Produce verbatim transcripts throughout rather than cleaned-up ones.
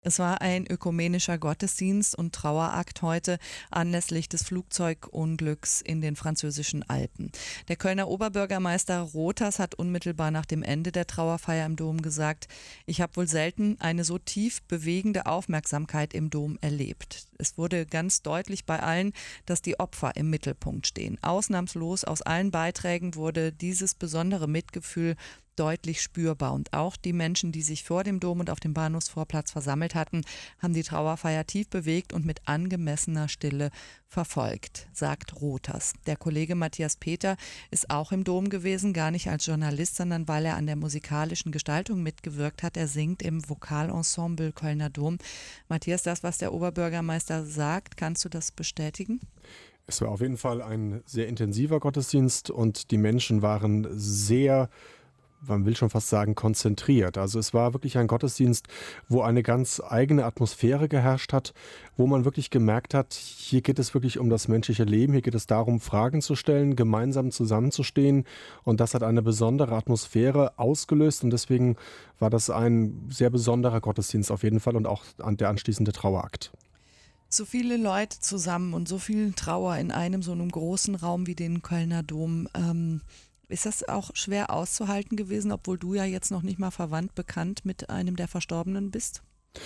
Es war ein ökumenischer Gottesdienst und Trauerakt heute anlässlich des Flugzeugunglücks in den französischen Alpen. Der Kölner Oberbürgermeister Rothers hat unmittelbar nach dem Ende der Trauerfeier im Dom gesagt: Ich habe wohl selten eine so tief bewegende Aufmerksamkeit im Dom erlebt. Es wurde ganz deutlich bei allen, dass die Opfer im Mittelpunkt stehen. Ausnahmslos aus allen Beiträgen wurde dieses besondere Mitgefühl deutlich spürbar. Und auch die Menschen, die sich vor dem Dom und auf dem Bahnhofsvorplatz versammelt hatten, haben die Trauerfeier tief bewegt und mit angemessener Stille verfolgt, sagt Rothers. Der Kollege Matthias Peter ist auch im Dom gewesen, gar nicht als Journalist, sondern weil er an der musikalischen Gestaltung mitgewirkt hat. Er singt im Vokalensemble Kölner Dom. Matthias, das, was der Oberbürgermeister sagt, kannst du das bestätigen? Es war auf jeden Fall ein sehr intensiver Gottesdienst und die Menschen waren sehr, man will schon fast sagen, konzentriert. Also es war wirklich ein Gottesdienst, wo eine ganz eigene Atmosphäre geherrscht hat, wo man wirklich gemerkt hat, hier geht es wirklich um das menschliche Leben, hier geht es darum, Fragen zu stellen, gemeinsam zusammenzustehen, und das hat eine besondere Atmosphäre ausgelöst, und deswegen war das ein sehr besonderer Gottesdienst auf jeden Fall und auch der anschließende Trauerakt. So viele Leute zusammen und so viel Trauer in einem so einem großen Raum wie den Kölner Dom. Ähm, ist das auch schwer auszuhalten gewesen, obwohl du ja jetzt noch nicht mal verwandt, bekannt mit einem der Verstorbenen bist?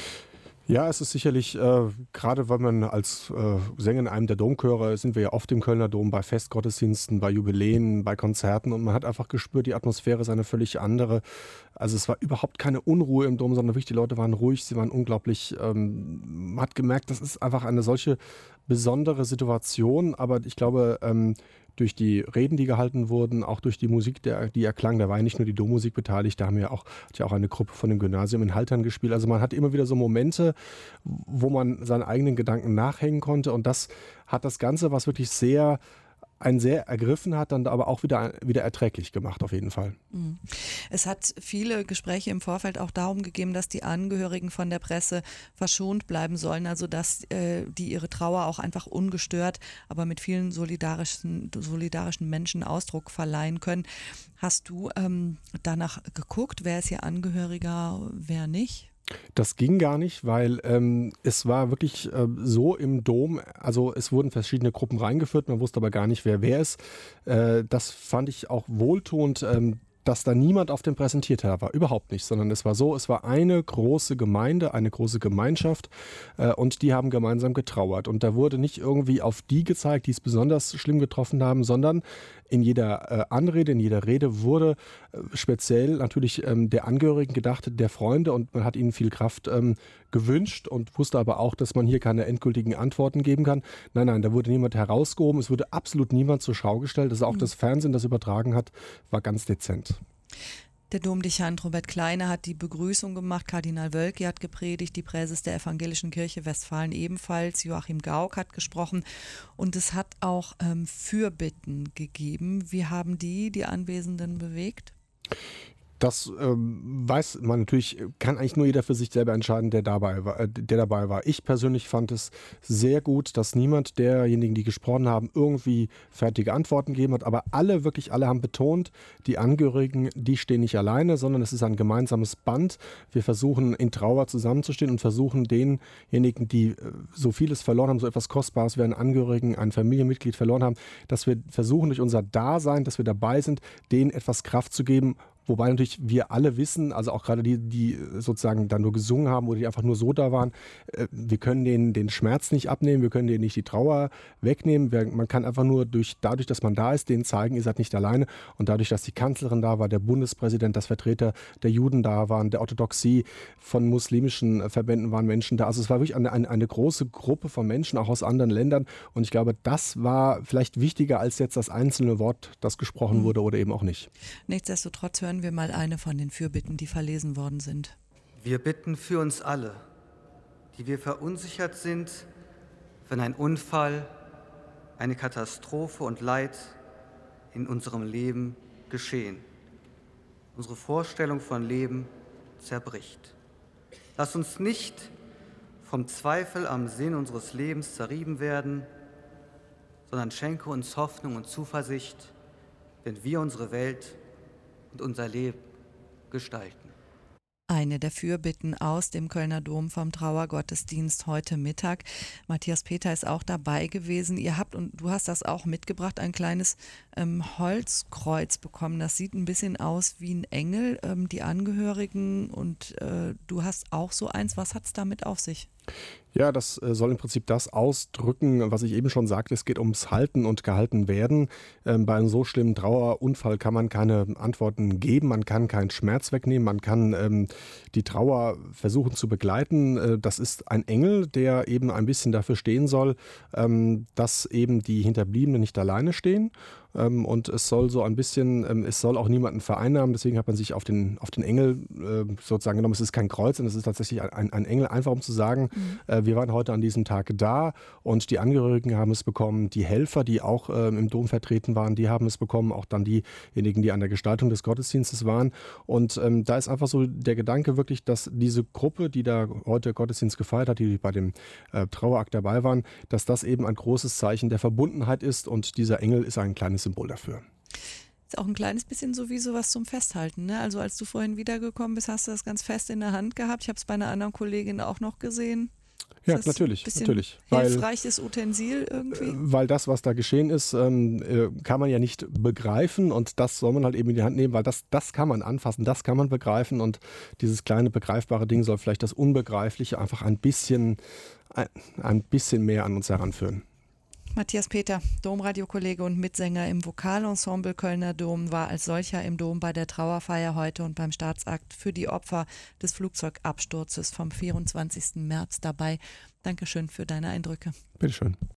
Ja, es ist sicherlich, äh, gerade weil man als äh, Sänger in einem der Domchöre, sind wir ja oft im Kölner Dom bei Festgottesdiensten, bei Jubiläen, bei Konzerten, und man hat einfach gespürt, die Atmosphäre ist eine völlig andere. Also es war überhaupt keine Unruhe im Dom, sondern wirklich die Leute waren ruhig, sie waren unglaublich, ähm, man hat gemerkt, das ist einfach eine solche besondere Situation, aber ich glaube, ähm, durch die Reden, die gehalten wurden, auch durch die Musik, der, die erklang, da war ja nicht nur die Dommusik beteiligt, da haben ja auch, hat ja auch eine Gruppe von dem Gymnasium in Haltern gespielt. Also man hat immer wieder so Momente, wo man seinen eigenen Gedanken nachhängen konnte, und das hat das Ganze, was wirklich sehr, einen sehr ergriffen hat, dann aber auch wieder, wieder erträglich gemacht, auf jeden Fall. Mhm. Es hat viele Gespräche im Vorfeld auch darum gegeben, dass die Angehörigen von der Presse verschont bleiben sollen, also dass äh, die ihre Trauer auch einfach ungestört, aber mit vielen solidarischen, solidarischen Menschen Ausdruck verleihen können. Hast du ähm, danach geguckt, wer ist hier Angehöriger, wer nicht? Das ging gar nicht, weil ähm, es war wirklich äh, so im Dom, also es wurden verschiedene Gruppen reingeführt, man wusste aber gar nicht, wer wer ist. Äh, das fand ich auch wohltuend, ähm, dass da niemand auf dem Präsentierteller war, überhaupt nicht, sondern es war so, es war eine große Gemeinde, eine große Gemeinschaft, äh, und die haben gemeinsam getrauert, und da wurde nicht irgendwie auf die gezeigt, die es besonders schlimm getroffen haben, sondern in jeder äh, Anrede, in jeder Rede wurde äh, speziell natürlich ähm, der Angehörigen gedacht, der Freunde, und man hat ihnen viel Kraft ähm, gewünscht und wusste aber auch, dass man hier keine endgültigen Antworten geben kann. Nein, nein, da wurde niemand herausgehoben, es wurde absolut niemand zur Schau gestellt, also auch Mhm. das Fernsehen, das übertragen hat, war ganz dezent. Der Domdechant Robert Kleine hat die Begrüßung gemacht, Kardinal Wölki hat gepredigt, die Präses der Evangelischen Kirche Westfalen ebenfalls, Joachim Gauck hat gesprochen, und es hat auch ähm, Fürbitten gegeben. Wie haben die die Anwesenden bewegt? Das ähm, weiß man natürlich, kann eigentlich nur jeder für sich selber entscheiden, der dabei war. Äh, der dabei war. Ich persönlich fand es sehr gut, dass niemand derjenigen, die gesprochen haben, irgendwie fertige Antworten gegeben hat. Aber alle, wirklich alle haben betont, die Angehörigen, die stehen nicht alleine, sondern es ist ein gemeinsames Band. Wir versuchen in Trauer zusammenzustehen und versuchen denjenigen, die äh, so vieles verloren haben, so etwas Kostbares wie einen Angehörigen, ein Familienmitglied verloren haben, dass wir versuchen durch unser Dasein, dass wir dabei sind, denen etwas Kraft zu geben. Wobei natürlich wir alle wissen, also auch gerade die, die sozusagen da nur gesungen haben oder die einfach nur so da waren, äh, wir können denen den Schmerz nicht abnehmen, wir können denen nicht die Trauer wegnehmen. Wir, man kann einfach nur durch, dadurch, dass man da ist, denen zeigen, ihr seid nicht alleine. Und dadurch, dass die Kanzlerin da war, der Bundespräsident, dass Vertreter der Juden da waren, der Orthodoxie, von muslimischen Verbänden waren Menschen da. Also es war wirklich eine, eine, eine große Gruppe von Menschen, auch aus anderen Ländern. Und ich glaube, das war vielleicht wichtiger als jetzt das einzelne Wort, das gesprochen wurde oder eben auch nicht. Nichtsdestotrotz hören wir mal eine von den Fürbitten, die verlesen worden sind. Wir bitten für uns alle, die wir verunsichert sind, wenn ein Unfall, eine Katastrophe und Leid in unserem Leben geschehen. Unsere Vorstellung von Leben zerbricht. Lass uns nicht vom Zweifel am Sinn unseres Lebens zerrieben werden, sondern schenke uns Hoffnung und Zuversicht, wenn wir unsere Welt und unser Leben gestalten. Eine der Fürbitten aus dem Kölner Dom vom Trauergottesdienst heute Mittag. Matthias Peter ist auch dabei gewesen. Ihr habt, und du hast das auch mitgebracht, ein kleines ähm, Holzkreuz bekommen. Das sieht ein bisschen aus wie ein Engel, ähm, die Angehörigen, und äh, du hast auch so eins. Was hat es damit auf sich? Ja, das äh, soll im Prinzip das ausdrücken, was ich eben schon sagte. Es geht ums Halten und Gehalten werden. Ähm, bei einem so schlimmen Trauerunfall kann man keine Antworten geben, man kann keinen Schmerz wegnehmen, man kann ähm, die Trauer versuchen zu begleiten. Äh, das ist ein Engel, der eben ein bisschen dafür stehen soll, ähm, dass eben die Hinterbliebenen nicht alleine stehen. Ähm, und es soll so ein bisschen, ähm, es soll auch niemanden vereinnahmen, deswegen hat man sich auf den, auf den Engel äh, sozusagen genommen. Es ist kein Kreuz, sondern es ist tatsächlich ein, ein Engel, einfach um zu sagen, mhm. äh, wir waren heute an diesem Tag da und die Angehörigen haben es bekommen, die Helfer, die auch äh, im Dom vertreten waren, die haben es bekommen, auch dann diejenigen, die an der Gestaltung des Gottesdienstes waren. Und ähm, da ist einfach so der Gedanke wirklich, dass diese Gruppe, die da heute Gottesdienst gefeiert hat, die bei dem äh, Trauerakt dabei waren, dass das eben ein großes Zeichen der Verbundenheit ist, und dieser Engel ist ein kleines Symbol dafür. Ist auch ein kleines bisschen so wie sowas zum Festhalten, ne? Also als du vorhin wiedergekommen bist, hast du das ganz fest in der Hand gehabt. Ich habe es bei einer anderen Kollegin auch noch gesehen. Ja, natürlich, natürlich. Hilfreiches Utensil irgendwie? Weil das, was da geschehen ist, ähm, kann man ja nicht begreifen, und das soll man halt eben in die Hand nehmen, weil das, das kann man anfassen, das kann man begreifen, und dieses kleine begreifbare Ding soll vielleicht das Unbegreifliche einfach ein bisschen, ein, ein bisschen mehr an uns heranführen. Matthias Peter, Domradiokollege und Mitsänger im Vokalensemble Kölner Dom, war als solcher im Dom bei der Trauerfeier heute und beim Staatsakt für die Opfer des Flugzeugabsturzes vom vierundzwanzigsten März dabei. Dankeschön für deine Eindrücke. Bitteschön.